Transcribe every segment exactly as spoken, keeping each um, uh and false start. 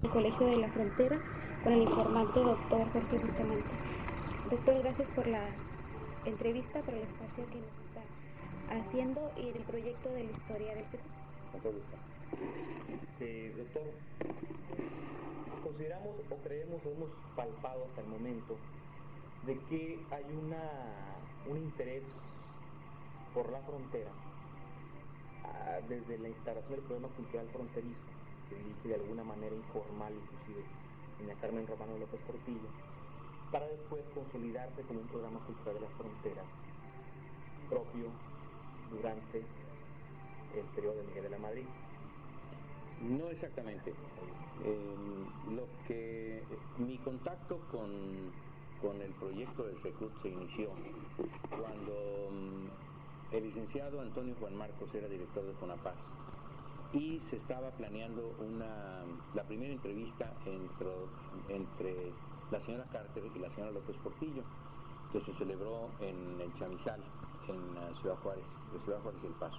El Colegio de la Frontera con el informante doctor Jorge Bustamante. Doctor, gracias por la entrevista, por el espacio que nos está haciendo y el proyecto de la historia del Secut. Con todo gusto. Eh, doctor, consideramos o creemos o hemos palpado hasta el momento de que hay una un interés por la frontera ah, desde la instalación del programa cultural fronterizo, que dirige de alguna manera informal inclusive doña Carmen Romano López Portillo, para después consolidarse como un programa cultural de las fronteras propio durante el periodo de Miguel de la Madrid. No exactamente. Eh, lo que mi contacto con, con el proyecto del Secut se inició cuando um, el licenciado Antonio Juan Marcos era director de Fonapaz y se estaba planeando una la primera entrevista entre, entre la señora Carter y la señora López Portillo, que se celebró en el Chamizal, en uh, Ciudad Juárez, de Ciudad Juárez y El Paso.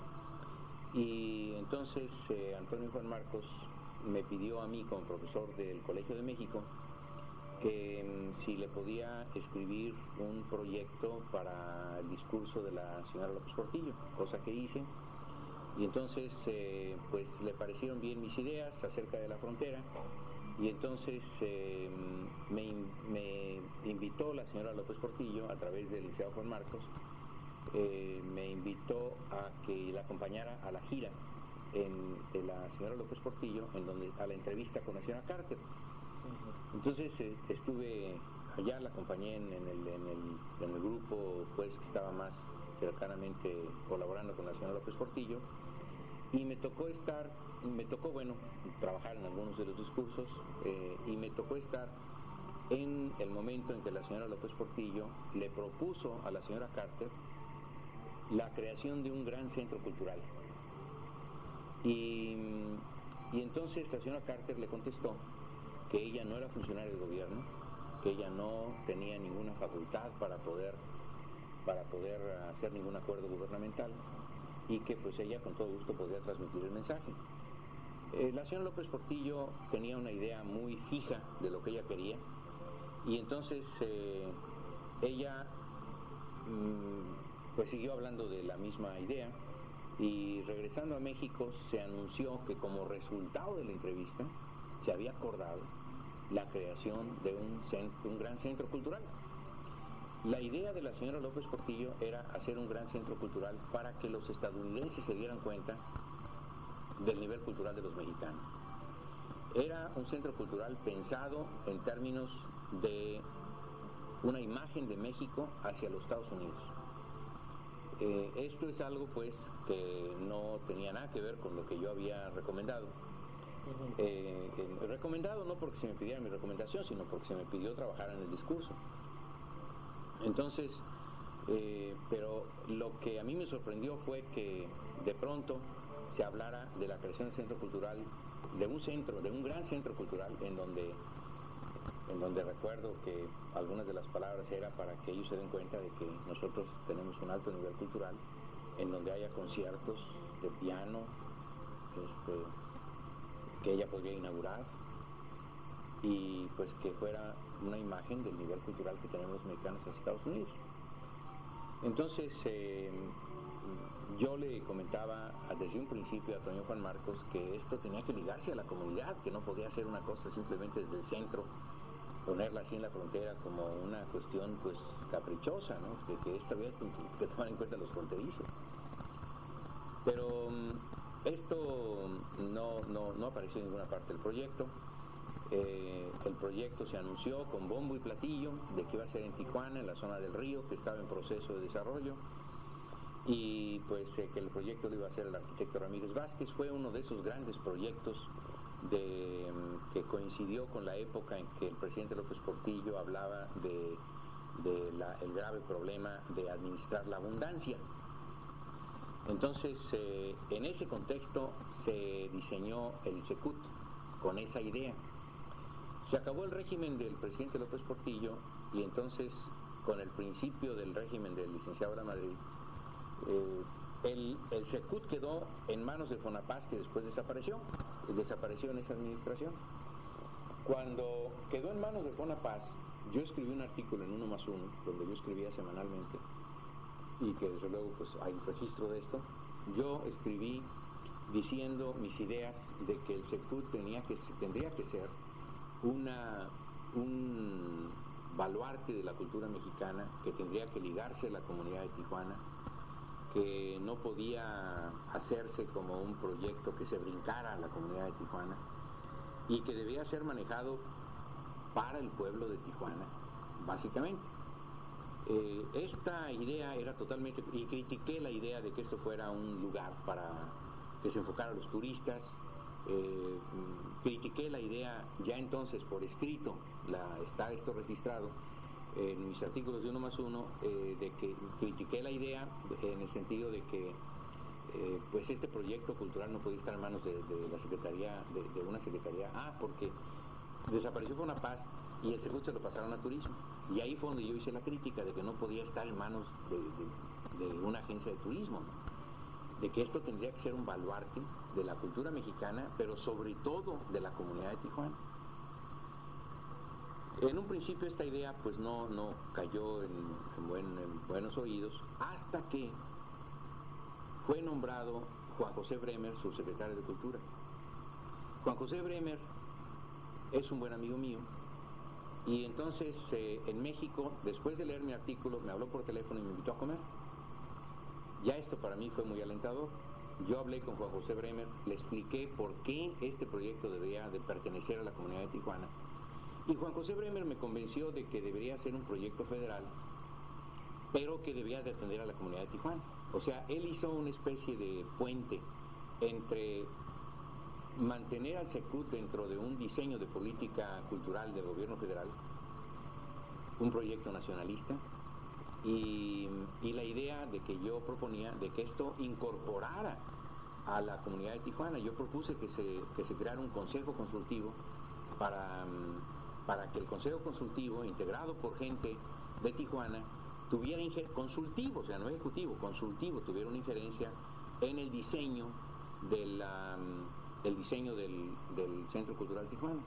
Y entonces eh, Antonio Juan Marcos me pidió a mí como profesor del Colegio de México que um, si le podía escribir un proyecto para el discurso de la señora López Portillo, cosa que hice. Y entonces eh, pues le parecieron bien mis ideas acerca de la frontera y entonces eh, me, me invitó la señora López Portillo a través del licenciado Juan Marcos. Eh, me invitó a que la acompañara a la gira en, de la señora López Portillo, en donde a la entrevista con la señora Carter. Entonces eh, estuve allá, la acompañé en, en, el, en, el, en el grupo pues que estaba más cercanamente colaborando con la señora López Portillo, y me tocó estar, me tocó bueno, trabajar en algunos de los discursos, eh, y me tocó estar en el momento en que la señora López Portillo le propuso a la señora Carter la creación de un gran centro cultural. Y, y entonces la señora Carter le contestó que ella no era funcionaria del gobierno, que ella no tenía ninguna facultad para poder, para poder hacer ningún acuerdo gubernamental y que pues ella con todo gusto podía transmitir el mensaje. Eh, la señora López Portillo tenía una idea muy fija de lo que ella quería y entonces eh, ella mmm, pues siguió hablando de la misma idea y regresando a México se anunció que como resultado de la entrevista se había acordado la creación de un, centro, un gran centro cultural. La idea de la señora López Portillo era hacer un gran centro cultural para que los estadounidenses se dieran cuenta del nivel cultural de los mexicanos. Era un centro cultural pensado en términos de una imagen de México hacia los Estados Unidos. Eh, esto es algo pues que no tenía nada que ver con lo que yo había recomendado. Eh, eh, recomendado no porque se me pidiera mi recomendación, sino porque se me pidió trabajar en el discurso. Entonces, eh, pero lo que a mí me sorprendió fue que de pronto se hablara de la creación del centro cultural, de un centro, de un gran centro cultural, en donde, en donde recuerdo que algunas de las palabras era para que ellos se den cuenta de que nosotros tenemos un alto nivel cultural, en donde haya conciertos de piano, este, que ella podría inaugurar, y pues que fuera una imagen del nivel cultural que tenemos los mexicanos en Estados Unidos. Entonces eh, yo le comentaba desde un principio a Antonio Juan Marcos que esto tenía que ligarse a la comunidad, que no podía ser una cosa simplemente desde el centro, ponerla así en la frontera como una cuestión pues caprichosa, ¿no? que, que esta había que tomar en cuenta los fronterizos. Pero esto no, no, no apareció en ninguna parte del proyecto. Eh, el proyecto se anunció con bombo y platillo de que iba a ser en Tijuana, en la zona del Río, que estaba en proceso de desarrollo, y pues eh, que el proyecto lo iba a hacer el arquitecto Ramírez Vázquez. Fue uno de esos grandes proyectos de, que coincidió con la época en que el presidente López Portillo hablaba de, de la, el grave problema de administrar la abundancia. Entonces, eh, en ese contexto se diseñó el Secut con esa idea. Se acabó el régimen del presidente López Portillo y entonces, con el principio del régimen del licenciado de la Madrid, eh, el, el Secut quedó en manos de Fonapaz, que después desapareció, desapareció en esa administración. Cuando quedó en manos de Fonapaz, yo escribí un artículo en Uno Más Uno, donde yo escribía semanalmente, y que desde luego pues hay un registro de esto. Yo escribí diciendo mis ideas de que el Secut tenía que, tendría que ser una, un baluarte de la cultura mexicana, que tendría que ligarse a la comunidad de Tijuana, que no podía hacerse como un proyecto que se brincara a la comunidad de Tijuana y que debía ser manejado para el pueblo de Tijuana, básicamente. Eh, esta idea era totalmente, y critiqué la idea de que esto fuera un lugar para que se enfocara a los turistas, eh, critiqué la idea ya entonces por escrito, la, está esto registrado en mis artículos de Uno Más Uno, eh, de que critiqué la idea en el sentido de que eh, pues este proyecto cultural no podía estar en manos de, de la Secretaría, de, de una Secretaría, ah, porque desapareció Fonapaz y el Secut se lo pasaron a Turismo, y ahí fue donde yo hice la crítica de que no podía estar en manos de, de, de una agencia de turismo, ¿no? De que esto tendría que ser un baluarte de la cultura mexicana, pero sobre todo de la comunidad de Tijuana. En un principio esta idea pues no, no cayó en, en, buen, en buenos oídos, hasta que fue nombrado Juan José Bremer, subsecretario de Cultura. Juan José Bremer es un buen amigo mío, y entonces eh, en México, después de leer mi artículo, me habló por teléfono y me invitó a comer. Ya esto para mí fue muy alentador. Yo hablé con Juan José Bremer, le expliqué por qué este proyecto debería de pertenecer a la comunidad de Tijuana, y Juan José Bremer me convenció de que debería ser un proyecto federal, pero que debía de atender a la comunidad de Tijuana. O sea, él hizo una especie de puente entre mantener al Secut dentro de un diseño de política cultural del gobierno federal, un proyecto nacionalista, y, y la idea de que yo proponía de que esto incorporara a la comunidad de Tijuana. Yo propuse que se, que se creara un consejo consultivo para, para que el consejo consultivo, integrado por gente de Tijuana, tuviera injerencia, consultivo, o sea, no ejecutivo, consultivo, tuviera una injerencia en el diseño de la, el diseño del, del Centro Cultural Tijuana.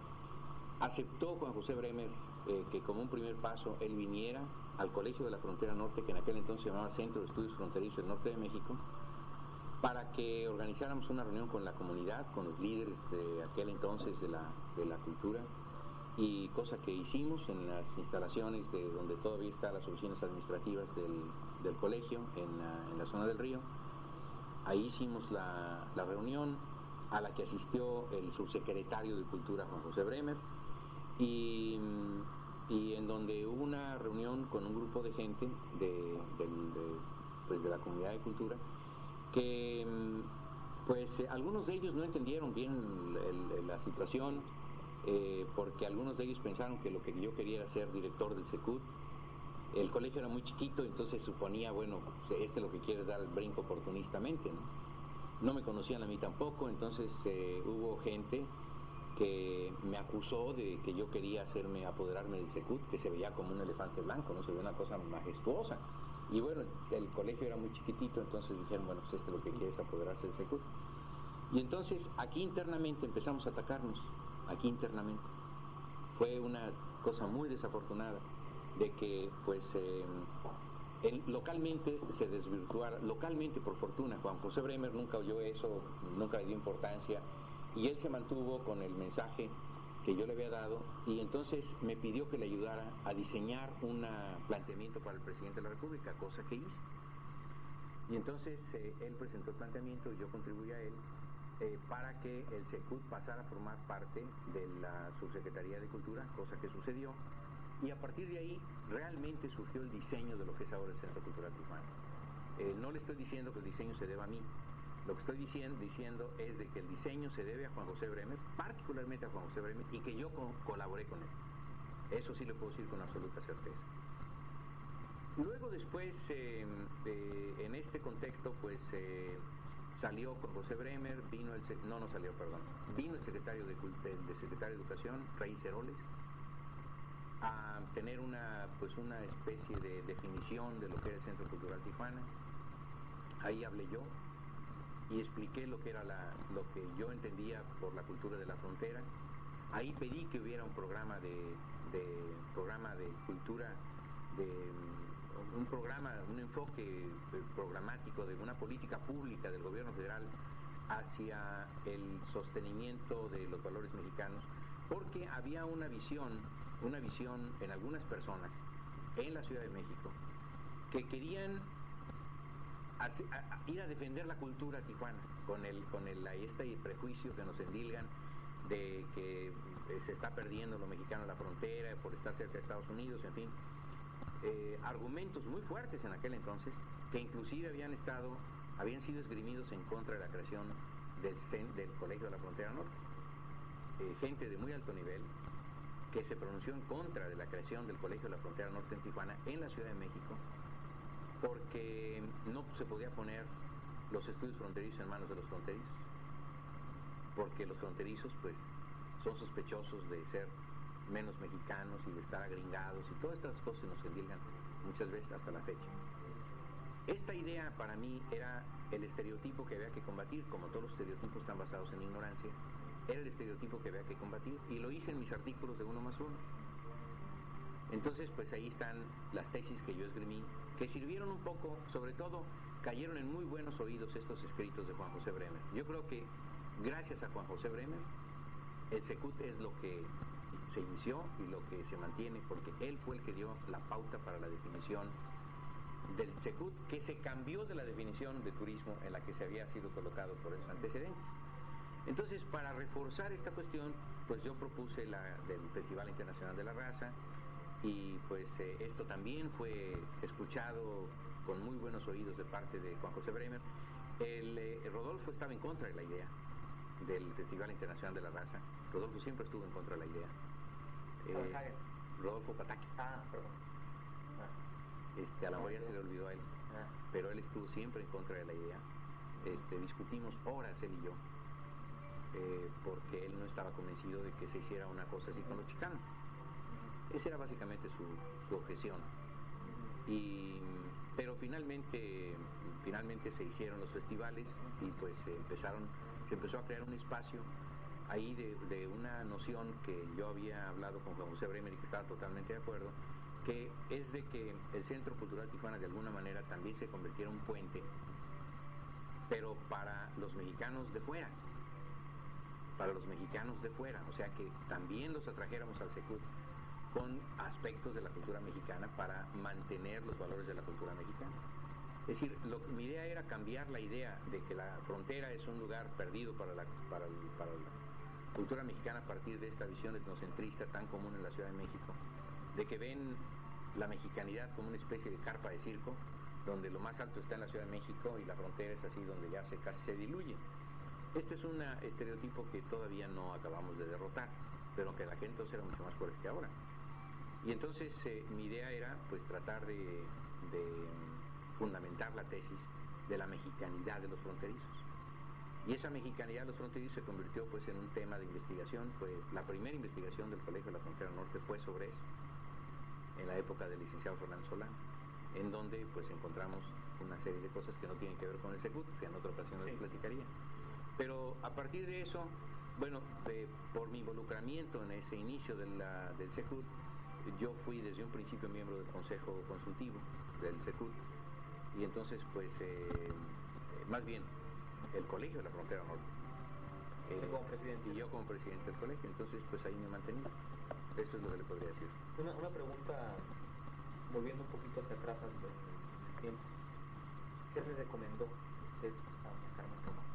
Aceptó Juan José Bremer eh, que como un primer paso él viniera al Colegio de la Frontera Norte, que en aquel entonces se llamaba Centro de Estudios Fronterizos del Norte de México, para que organizáramos una reunión con la comunidad, con los líderes de aquel entonces de la, de la cultura, y cosa que hicimos en las instalaciones de donde todavía están las oficinas administrativas del, del colegio, en la, en la zona del Río. Ahí hicimos la, la reunión a la que asistió el subsecretario de Cultura, Juan José Bremer, y, y en donde hubo una reunión con un grupo de gente de, de, de, pues de la comunidad de cultura, que pues eh, algunos de ellos no entendieron bien el, el, la situación, eh, porque algunos de ellos pensaron que lo que yo quería era ser director del Secut. El colegio era muy chiquito, entonces suponía, bueno, este lo que quiere es dar el brinco oportunistamente, ¿no? No me conocían a mí tampoco, entonces eh, hubo gente que me acusó de que yo quería hacerme, apoderarme del Secut, que se veía como un elefante blanco, ¿no? Se veía una cosa majestuosa. Y bueno, el colegio era muy chiquitito, entonces dijeron, bueno, pues este lo que quiere es apoderarse del Secut. Y entonces aquí internamente empezamos a atacarnos, aquí internamente. Fue una cosa muy desafortunada de que pues eh, el, localmente se desvirtuara, localmente por fortuna. Juan José Bremer nunca oyó eso, nunca le dio importancia, y él se mantuvo con el mensaje que yo le había dado, y entonces me pidió que le ayudara a diseñar un planteamiento para el presidente de la República, cosa que hice. Y entonces eh, él presentó el planteamiento y yo contribuí a él eh, para que el Secut pasara a formar parte de la Subsecretaría de Cultura, cosa que sucedió, y a partir de ahí realmente surgió el diseño de lo que es ahora el Centro Cultural Tijuana. Eh, no le estoy diciendo que el diseño se deba a mí. Lo que estoy diciendo, diciendo es de que el diseño se debe a Juan José Bremer, particularmente a Juan José Bremer, y que yo co colaboré con él. Eso sí lo puedo decir con absoluta certeza. Luego después, eh, eh, en este contexto, pues eh, salió Juan José Bremer, vino el, no, no salió, perdón, vino el secretario de, de secretario de Educación, Rey Ceroles, a tener una, pues una especie de definición de lo que era el Centro Cultural Tijuana. Ahí hablé yo y expliqué lo que era la, lo que yo entendía por la cultura de la frontera, Ahí pedí que hubiera un programa de, de programa de cultura, de un programa, un enfoque programático de una política pública del gobierno federal hacia el sostenimiento de los valores mexicanos, porque había una visión, una visión en algunas personas en la Ciudad de México que querían hacer, a, a, ir a defender la cultura tijuana con el con el este prejuicio que nos endilgan de que eh, se está perdiendo lo mexicano en la frontera por estar cerca de Estados Unidos, en fin, eh, argumentos muy fuertes en aquel entonces que inclusive habían estado habían sido esgrimidos en contra de la creación del C E N, del Colegio de la Frontera Norte. Eh, gente de muy alto nivel que se pronunció en contra de la creación del Colegio de la Frontera Norte en Tijuana, en la Ciudad de México, porque no se podía poner los estudios fronterizos en manos de los fronterizos, porque los fronterizos pues son sospechosos de ser menos mexicanos y de estar agringados y todas estas cosas nos endilgan muchas veces hasta la fecha. Esta idea para mí era el estereotipo que había que combatir, como todos los estereotipos están basados en ignorancia, era el estereotipo que había que combatir y lo hice en mis artículos de uno más uno. Entonces pues ahí están las tesis que yo esgrimí, que sirvieron un poco, sobre todo cayeron en muy buenos oídos estos escritos de Juan José Bremer. Yo creo que gracias a Juan José Bremer el Secut es lo que se inició y lo que se mantiene, porque él fue el que dio la pauta para la definición del Secut, que se cambió de la definición de turismo en la que se había sido colocado por esos antecedentes. Entonces, para reforzar esta cuestión, pues yo propuse la del Festival Internacional de la Raza, y pues eh, esto también fue escuchado con muy buenos oídos de parte de Juan José Bremer. El, eh, Rodolfo estaba en contra de la idea del Festival Internacional de la Raza. Rodolfo siempre estuvo en contra de la idea. Eh, Rodolfo Pataki. Ah, perdón. Ah. Este, a la mayoría se le olvidó a él, ah. pero él estuvo siempre en contra de la idea. Este, discutimos horas él y yo, eh, porque él no estaba convencido de que se hiciera una cosa así con los chicanos. Esa era básicamente su, su objeción. Y, pero finalmente, finalmente se hicieron los festivales y pues se empezaron, se empezó a crear un espacio ahí de, de una noción que yo había hablado con Juan José Bremer y que estaba totalmente de acuerdo, que es de que el Centro Cultural Tijuana de alguna manera también se convirtiera en un puente, pero para los mexicanos de fuera, para los mexicanos de fuera, o sea que también los atrajéramos al Secut con aspectos de la cultura mexicana para mantener los valores de la cultura mexicana. Es decir, lo, mi idea era cambiar la idea de que la frontera es un lugar perdido para la, para, el, para la cultura mexicana a partir de esta visión etnocentrista tan común en la Ciudad de México, de que ven la mexicanidad como una especie de carpa de circo, donde lo más alto está en la Ciudad de México y la frontera es así donde ya se casi se diluye. Este es un estereotipo que todavía no acabamos de derrotar, pero que la gente entonces era mucho más fuerte que ahora. Y entonces eh, mi idea era pues tratar de, de fundamentar la tesis de la mexicanidad de los fronterizos. Y esa mexicanidad de los fronterizos se convirtió pues en un tema de investigación. Pues la primera investigación del Colegio de la Frontera Norte fue sobre eso, en la época del licenciado Fernando Solán, en donde pues encontramos una serie de cosas que no tienen que ver con el Secut, que en otra ocasión les platicaría. Pero a partir de eso, bueno, de, por mi involucramiento en ese inicio de la, del Secut, yo fui desde un principio miembro del Consejo Consultivo del Secut, y entonces pues eh, eh, más bien el Colegio de la Frontera Norte, eh, como presidente. y yo como presidente del colegio, entonces pues ahí me mantení. Eso es lo que le podría decir. Una, una pregunta, volviendo un poquito hacia atrás al tiempo, ¿qué le recomendó usted a Carmen Tomás?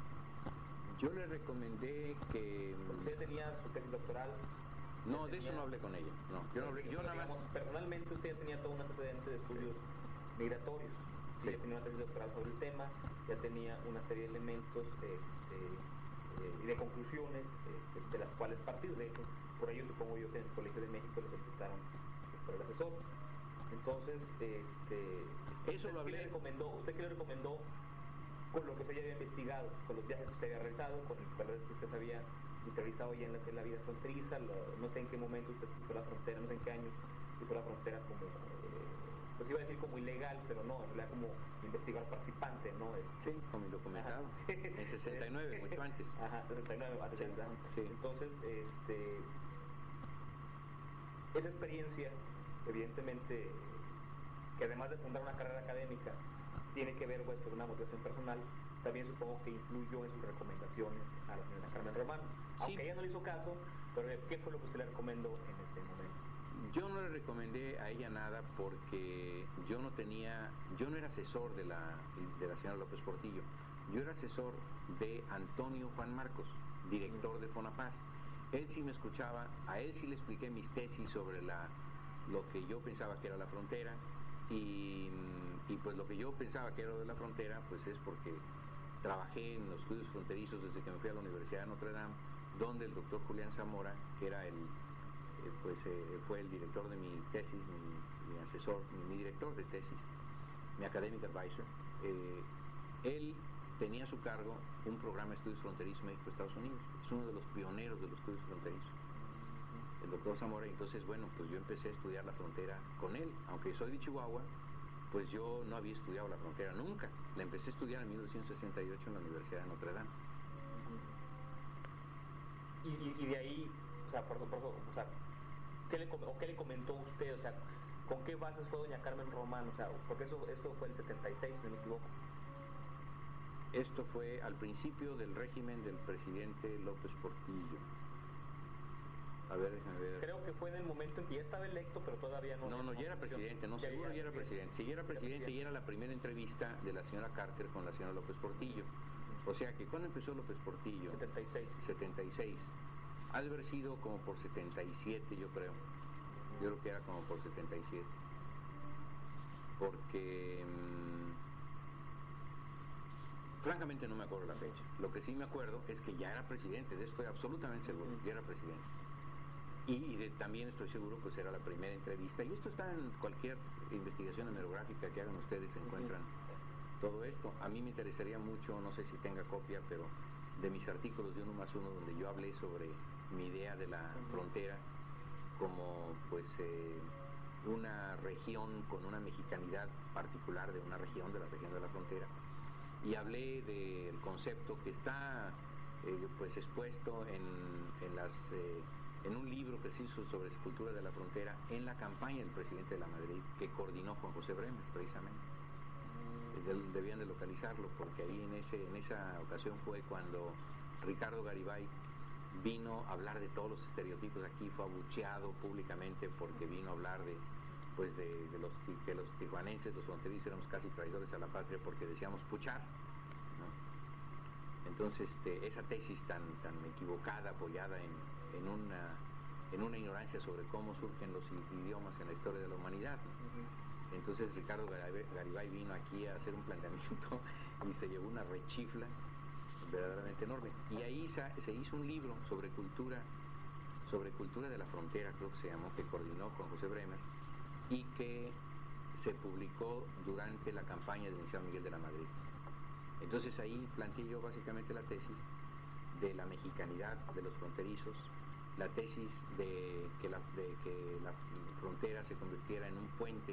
Yo le recomendé que... ¿Usted tenía su tesis doctoral? No, de eso no hablé con ella. No, yo, no hablé, yo nada más... Personalmente usted ya tenía todo un antecedente de estudios migratorios. Sí. Ya tenía una tesis doctoral sobre el tema, ya tenía una serie de elementos este, eh, y de conclusiones eh, de las cuales partir. De hecho, por ello supongo yo que en el Colegio de México les solicitaron por el asesor. Entonces, este, eso lo hablé. ¿qué le recomendó? ¿Usted qué le recomendó con lo que usted ya había investigado, con los viajes que usted había realizado, con el periodo que usted había interiorizado ya en la, en la vida fronteriza? Lo, no sé en qué momento usted cruzó la frontera, no sé en qué año cruzó la frontera como, eh, pues iba a decir como ilegal, pero no, en realidad como investigador participante, ¿no? Sí, como indocumentado. Ajá. En sesenta y nueve, mucho antes. Ajá, sesenta y nueve, antes. Sí. Sí. Entonces, este, esa experiencia, evidentemente, que además de fundar una carrera académica, tiene que ver pues, con una motivación personal, también supongo que influyó en sus recomendaciones a la señora Carmen Román. Aunque sí. Ella no le hizo caso, pero ¿qué fue lo que usted le recomendó en este momento? Yo no le recomendé a ella nada porque yo no tenía, yo no era asesor de la, de la señora López Portillo, yo era asesor de Antonio Juan Marcos, director de Fonapaz. Él sí me escuchaba, a él sí le expliqué mis tesis sobre la, lo que yo pensaba que era la frontera, y, y pues lo que yo pensaba que era de la frontera, pues es porque trabajé en los estudios fronterizos desde que me fui a la Universidad de Notre Dame, donde el doctor Julián Zamora, que era el, eh, pues eh, fue el director de mi tesis, mi, mi asesor, mi, mi director de tesis, mi academic advisor, eh, él tenía a su cargo un programa de estudios fronterizos México-Estados Unidos. Es uno de los pioneros de los estudios fronterizos, el doctor Zamora. Entonces, bueno, pues yo empecé a estudiar la frontera con él. Aunque soy de Chihuahua, pues yo no había estudiado la frontera nunca. La empecé a estudiar en mil novecientos sesenta y ocho en la Universidad de Notre Dame. Y, y, y de ahí, o sea, por, por, o sea, ¿qué le, o ¿qué le comentó usted? O sea, ¿con qué bases fue doña Carmen Román? O sea, porque eso, esto fue el setenta y seis, si no me equivoco. Esto fue al principio del régimen del presidente López Portillo. A ver, déjame ver. Creo que fue en el momento en que ya estaba electo, pero todavía no... No, no, ya era presidente, no, ya seguro ya era presidente. Sí, ya era presidente y era la primera entrevista de la señora Carter con la señora López Portillo. O sea que, ¿cuándo empezó López Portillo? setenta y seis. setenta y seis. Ha de haber sido como por setenta y siete, yo creo. Yo creo que era como por setenta y siete. Porque... Mmm, francamente no me acuerdo la fecha. Lo que sí me acuerdo es que ya era presidente, de esto estoy absolutamente seguro, ya era presidente. Y de, también estoy seguro, pues era la primera entrevista, y esto está en cualquier investigación hemerográfica que hagan ustedes, se encuentran todo esto. A mí me interesaría mucho, no sé si tenga copia, pero de mis artículos de uno más uno, donde yo hablé sobre mi idea de la frontera como pues eh, una región con una mexicanidad particular de una región, de la región de la frontera. Y hablé del concepto que está eh, pues expuesto en, en, las, eh, en un libro que se hizo sobre escultura de la frontera en la campaña del presidente de la Madrid, que coordinó Juan José Bremer, precisamente. Mm. Debían de localizarlo, porque ahí en, ese, en esa ocasión fue cuando Ricardo Garibay vino a hablar de todos los estereotipos aquí, fue abucheado públicamente porque vino a hablar de... pues de, de los que los tijuanenses, los fronterizos éramos casi traidores a la patria porque decíamos puchar, ¿no? Entonces este, esa tesis tan, tan equivocada, apoyada en, en, una, en una ignorancia sobre cómo surgen los idiomas en la historia de la humanidad, ¿no? Uh-huh. Entonces Ricardo Garibay vino aquí a hacer un planteamiento y se llevó una rechifla verdaderamente enorme. Y ahí se, se hizo un libro sobre cultura, sobre cultura de la frontera, creo que se llamó, que coordinó con José Bremer, y que se publicó durante la campaña del Licenciado Miguel de la Madrid. Entonces ahí planteé yo básicamente la tesis de la mexicanidad de los fronterizos, la tesis de que la, de que la frontera se convirtiera en un puente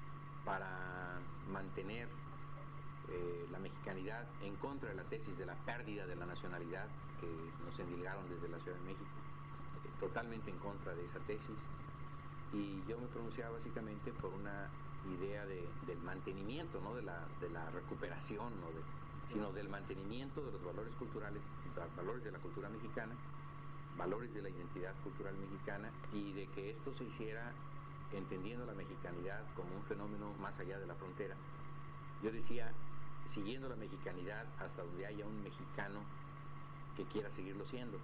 para mantener eh, la mexicanidad, en contra de la tesis de la pérdida de la nacionalidad que nos endilgaron desde la Ciudad de México, eh, totalmente en contra de esa tesis. Y yo me pronunciaba básicamente por una idea de, del mantenimiento, no de la, de la recuperación, no de, sino del mantenimiento de los valores culturales, los valores de la cultura mexicana, valores de la identidad cultural mexicana, y de que esto se hiciera entendiendo la mexicanidad como un fenómeno más allá de la frontera. Yo decía, siguiendo la mexicanidad hasta donde haya un mexicano que quiera seguirlo siendo,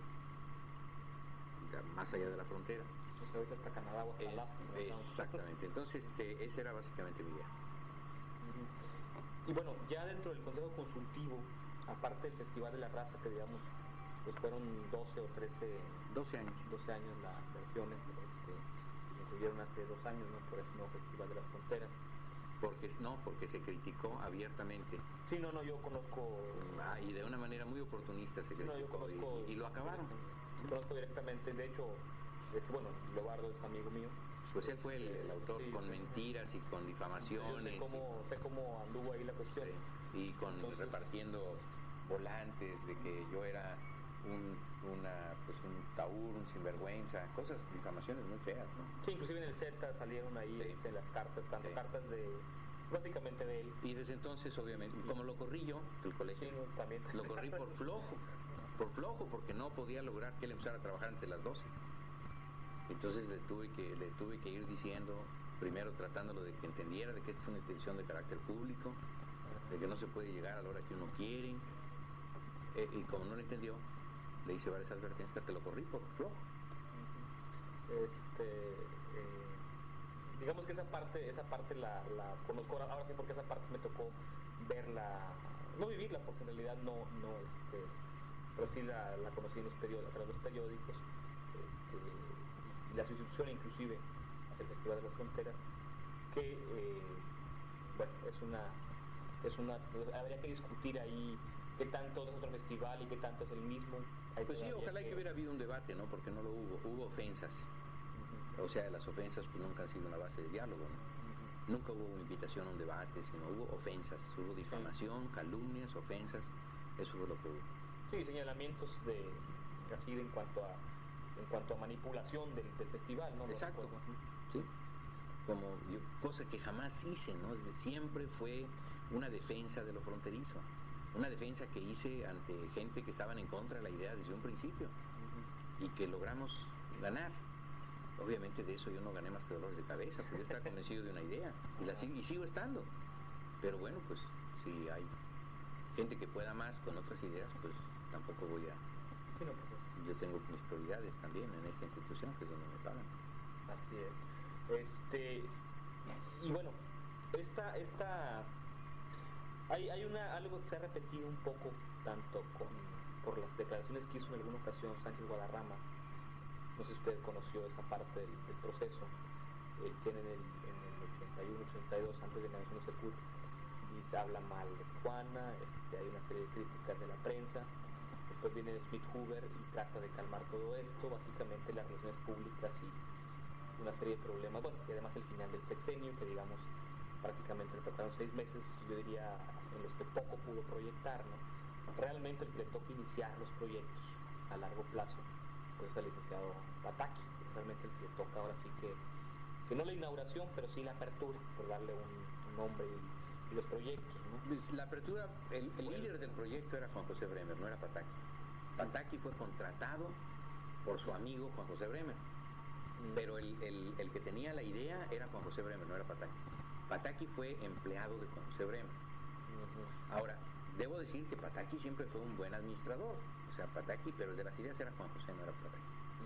más allá de la frontera. Entonces ahorita hasta Canadá o hasta eh, Alaska, ¿no? Exactamente, entonces este, esa era básicamente mi idea. Uh-huh. Y bueno, ya dentro del Consejo Consultivo, aparte del Festival de la Raza, que digamos, pues fueron doce o trece, doce años, doce años las versiones, este, que incluyeron hace dos años, ¿no? Por ese nuevo Festival de las Fronteras. Porque no, porque se criticó abiertamente. Sí, no, no, yo conozco... Ah, y de una manera muy oportunista se criticó, no, yo conozco, y, y lo acabaron. Sí, conozco directamente, de hecho, este, bueno, Lobardo es amigo mío, Pues él fue el, el autor sí, con sí, mentiras y con difamaciones. Yo sé cómo, sé cómo anduvo ahí la cuestión. Sí, y con Entonces, repartiendo volantes de que yo era un, una, pues un taur, un sinvergüenza, cosas, difamaciones muy feas, ¿no? Sí, inclusive en el Z salieron ahí Sí. este, las cartas, tanto Sí. cartas de, básicamente de él. Y desde entonces, obviamente, como lo corrí yo del colegio, Sí, también. lo corrí por flojo, por flojo, porque no podía lograr que él empezara a trabajar antes de las doce. Entonces le tuve que, le tuve que ir diciendo, primero tratándolo de que entendiera de que esta es una institución de carácter público, de que no se puede llegar a la hora que uno quiere, eh, y como no lo entendió, le hice varias advertencias, que lo corrí por flojo. Este, eh, digamos que esa parte, esa parte la, la conozco ahora, ahora sí, porque esa parte me tocó verla, no vivirla, porque en realidad no, no, este, pero sí la, la conocí en los periódicos, a través de los periódicos, este, y la sustitución inclusive hacia el Festival de las Fronteras, que, eh, bueno, es una, es una, habría que discutir ahí qué tanto es otro festival y qué tanto es el mismo. Hay Pues sí, ojalá que... que hubiera habido un debate, ¿no? Porque no lo hubo, hubo ofensas. O sea, las ofensas pues nunca han sido una base de diálogo, ¿no? Uh-huh. Nunca hubo invitación a un debate, sino hubo ofensas, hubo difamación, calumnias, ofensas, eso fue lo que hubo. Sí, señalamientos de, así de en cuanto a, en cuanto a manipulación del, del festival, ¿no? Exacto, sí, como yo, cosa que jamás hice, ¿no? Siempre fue una defensa de lo fronterizo, una defensa que hice ante gente que estaban en contra de la idea desde un principio, uh-huh. y que logramos ganar. Obviamente de eso yo no gané más que dolores de cabeza, porque yo estaba convencido de una idea y, la, y sigo estando. Pero bueno, pues si hay gente que pueda más con otras ideas, pues tampoco voy a... Sí, no, pues es... Yo tengo mis prioridades también en esta institución, que es donde me pagan. Así es. Este, y bueno, esta, esta, hay, hay una, algo que se ha repetido un poco, tanto con, por las declaraciones que hizo en alguna ocasión Sánchez Guadarrama. No sé si usted conoció esa parte del, del proceso, eh, que en el, en el ochenta y uno ochenta y dos, antes de la nación de Secur, y se habla mal de Tijuana, este, hay una serie de críticas de la prensa. Después viene Smith Hoover y trata de calmar todo esto, básicamente las relaciones públicas y una serie de problemas, bueno, y además el final del sexenio, que digamos prácticamente le tocaron seis meses, yo diría, en los que poco pudo proyectar, ¿no? Realmente el que le toca iniciar los proyectos a largo plazo pues al licenciado Pataki, realmente el que toca ahora sí que, que no la inauguración, pero sí la apertura, por darle un, un nombre y, y los proyectos, ¿no? La apertura, el, el bueno. líder del proyecto era Juan José Bremer, no era Pataki. Pataki fue contratado por su amigo Juan José Bremer, mm. pero el, el, el que tenía la idea era Juan José Bremer, no era Pataki. Pataki fue empleado de Juan José Bremer. Uh-huh. Ahora, debo decir que Pataki siempre fue un buen administrador. O sea, Pataki, pero el de las ideas era Juan José, no era Pataki.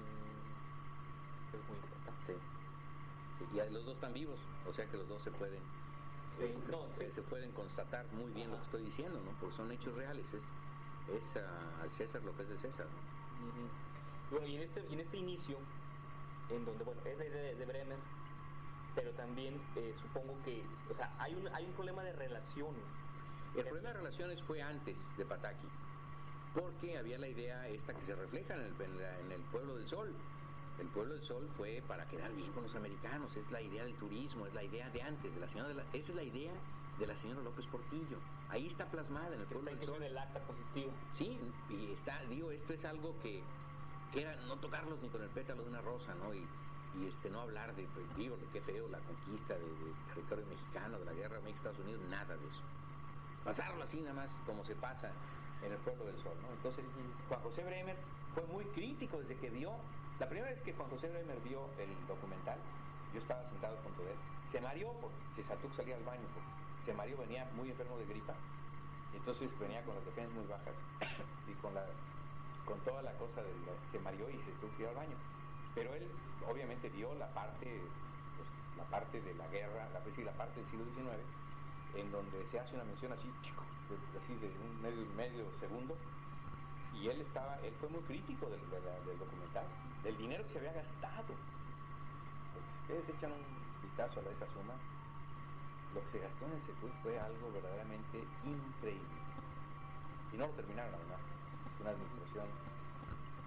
Mm, es muy importante. Sí. Sí. Y los dos están vivos, o sea que los dos se pueden sí, se, no, se, sí. se pueden constatar muy bien. Ajá. Lo que estoy diciendo, ¿no? Porque son hechos reales, es, es uh, al César lo que es de César, ¿no? Uh-huh. Bueno, y en este, y en este inicio, en donde, bueno, es la idea de, de Bremer, pero también eh, supongo que, o sea, hay un, hay un problema de relaciones. El problema de relaciones fue antes de Pataki, porque había la idea esta que se refleja en el, en, la, en el Pueblo del Sol. El Pueblo del Sol fue para quedar bien con los americanos, es la idea del turismo, es la idea de antes, de la señora de la, esa es la idea de la señora López Portillo. Ahí está plasmada en el Pueblo del Sol. En el acta positivo. Sí, y está, digo, esto es algo que, que era no tocarlos ni con el pétalo de una rosa, ¿no? Y, y este no hablar de, pues, digo, qué feo, la conquista del de territorio mexicano, de la guerra México-Estados Unidos, nada de eso. Pasarlo así nada más como se pasa en el Pueblo del Sol, ¿no? Entonces Juan José Bremer fue muy crítico desde que vio, la primera vez que Juan José Bremer vio el documental, yo estaba sentado junto de él, se mareó porque se saltó que salía al baño, porque se mareó, venía muy enfermo de gripa, y entonces venía con las defensas muy bajas y con la con toda la cosa de la, se mareó y se tuvo que ir al baño, pero él obviamente vio la parte, pues, la parte de la guerra, la, pues, sí, la parte del siglo diecinueve, en donde se hace una mención así, chico, de, así de un medio, medio segundo, y él estaba, él fue muy crítico del, de la, del documental, del dinero que se había gastado. Porque si ustedes echan un vistazo a esa suma, lo que se gastó en el Secur fue algo verdaderamente increíble. Y no lo terminaron además, una administración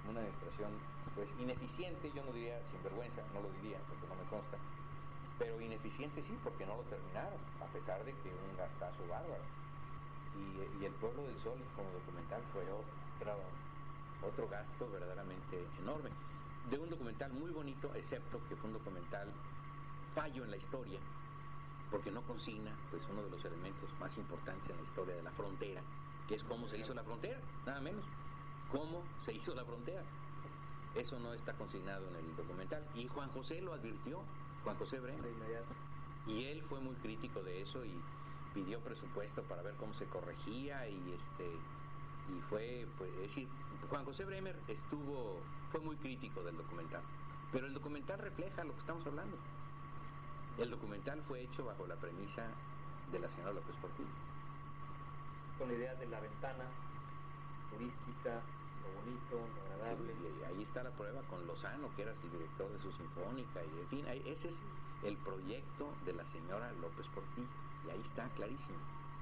una administración pues ineficiente, yo no diría sinvergüenza, no lo diría porque no me consta, pero ineficiente sí, porque no lo terminaron, a pesar de que un gastazo bárbaro. Y, y El Pueblo del Sol como documental fue otro, otro gasto verdaderamente enorme. De un documental muy bonito, excepto que fue un documental fallo en la historia, porque no consigna pues uno de los elementos más importantes en la historia de la frontera, que es cómo se hizo la frontera, nada menos. Cómo se hizo la frontera. Eso no está consignado en el documental. Y Juan José lo advirtió, Juan José Bremer. Y él fue muy crítico de eso y pidió presupuesto para ver cómo se corregía y este y fue, pues, es decir, Juan José Bremer estuvo, fue muy crítico del documental. Pero el documental refleja lo que estamos hablando. El documental fue hecho bajo la premisa de la señora López Portillo. Con la idea de la ventana turística, lo bonito, lo agradable. Sí, y ahí está la prueba con Lozano, que era el director de su sinfónica, y en fin, ahí, ese es el proyecto de la señora López Portillo, y ahí está clarísimo.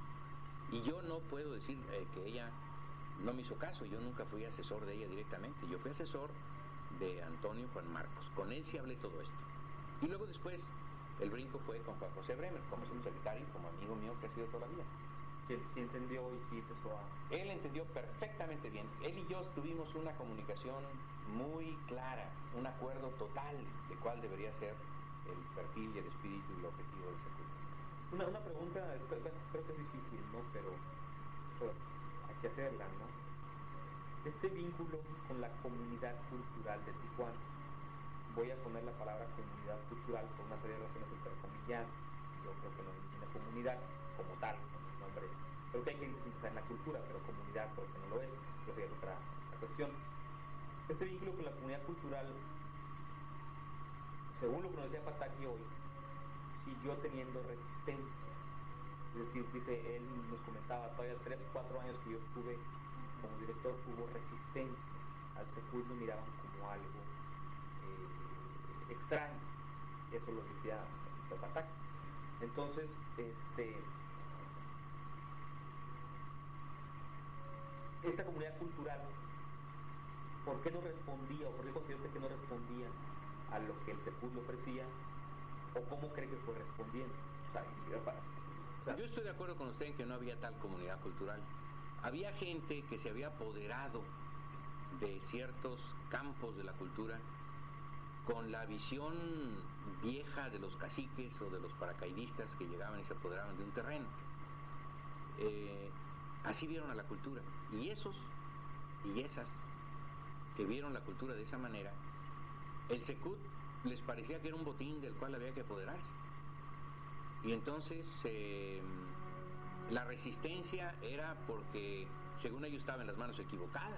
Y yo no puedo decir eh, que ella no me hizo caso, yo nunca fui asesor de ella directamente, yo fui asesor de Antonio Juan Marcos, con él sí hablé todo esto. Y luego después el brinco fue con Juan José Bremer, como subsecretario, como amigo mío que ha sido toda la vida. Que sí entendió y sí empezó a... Él entendió perfectamente bien. Él y yo tuvimos una comunicación muy clara, un acuerdo total de cuál debería ser el perfil y el espíritu y el objetivo del circuito. Una, una pregunta, creo, creo que es difícil, ¿no? Pero, pero hay que hacerla, ¿no? Este vínculo con la comunidad cultural de Tijuana, voy a poner la palabra comunidad cultural por una serie de razones intercomilladas. Yo creo que no es una comunidad como tal, nombre. Creo que hay que identificar en la cultura, pero comunidad creo que no lo es, creo que es otra, otra cuestión. Ese vínculo con la comunidad cultural, según lo que nos decía Pataki hoy, siguió teniendo resistencia. Es decir, dice, él nos comentaba, todavía tres o cuatro años que yo estuve como director, hubo resistencia. Al Secud lo miraban como algo eh, extraño. Eso lo decía Pataki. Entonces, este... esta comunidad cultural, ¿por qué no respondía o por qué considera usted que no respondía a lo que el Secud le ofrecía o cómo cree que fue respondiendo? O sea, para, o sea, yo estoy de acuerdo con usted en que no había tal comunidad cultural. Había gente que se había apoderado de ciertos campos de la cultura con la visión vieja de los caciques o de los paracaidistas que llegaban y se apoderaban de un terreno. Eh, Así vieron a la cultura. Y esos y esas que vieron la cultura de esa manera, el Secud les parecía que era un botín del cual había que apoderarse. Y entonces eh, la resistencia era porque, según ellos, estaba en las manos equivocadas.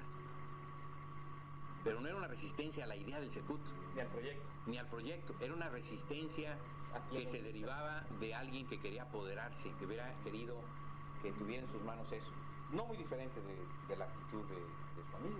Pero no era una resistencia a la idea del Secud. Ni al proyecto. Ni al proyecto. Era una resistencia que se derivaba de alguien que quería apoderarse, que hubiera querido que tuviera en sus manos eso. No muy diferente de, de la actitud de, de su amigo.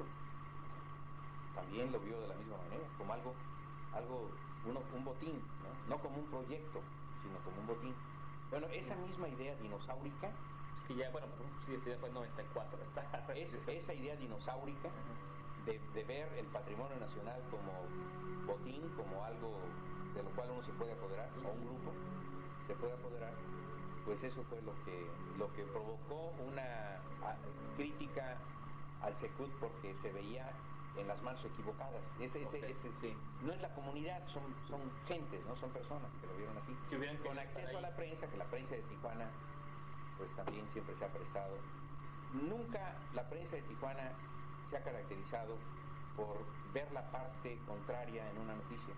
También lo vio de la misma manera, como algo, algo uno, un botín, ¿no? No como un proyecto, sino como un botín. Bueno, esa misma idea dinosaurica, que ya, bueno, sí, eso ya fue en noventa y cuatro, está. Es, esa idea dinosaurica de, de ver el patrimonio nacional como botín, como algo de lo cual uno se puede apoderar, o un grupo se puede apoderar, pues eso fue lo que lo que provocó una a, crítica al Secud, porque se veía en las manos equivocadas. Ese, ese, okay, ese, sí. No es la comunidad, son, son gentes, no son personas que lo vieron así. Que con acceso a la prensa, que la prensa de Tijuana pues también siempre se ha prestado. Nunca la prensa de Tijuana se ha caracterizado por ver la parte contraria en una noticia.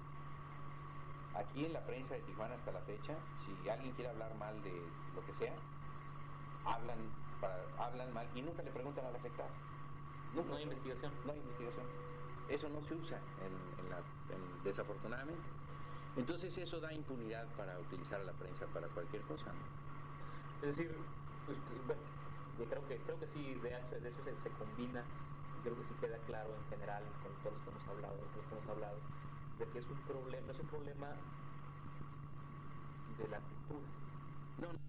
Aquí en la prensa de Tijuana hasta la fecha, si alguien quiere hablar mal de lo que sea, hablan para, hablan mal y nunca le preguntan al afectado. Nunca. No hay investigación. No hay investigación. Eso no se usa en, en la, en, desafortunadamente. Entonces eso da impunidad para utilizar a la prensa para cualquier cosa, ¿no? Es decir, pues, bueno, yo creo que creo que sí, de hecho, de hecho se, se combina, creo que sí queda claro en general con todos los que hemos hablado, los que hemos hablado, de que es un problema, no es un problema de la cultura. No, no.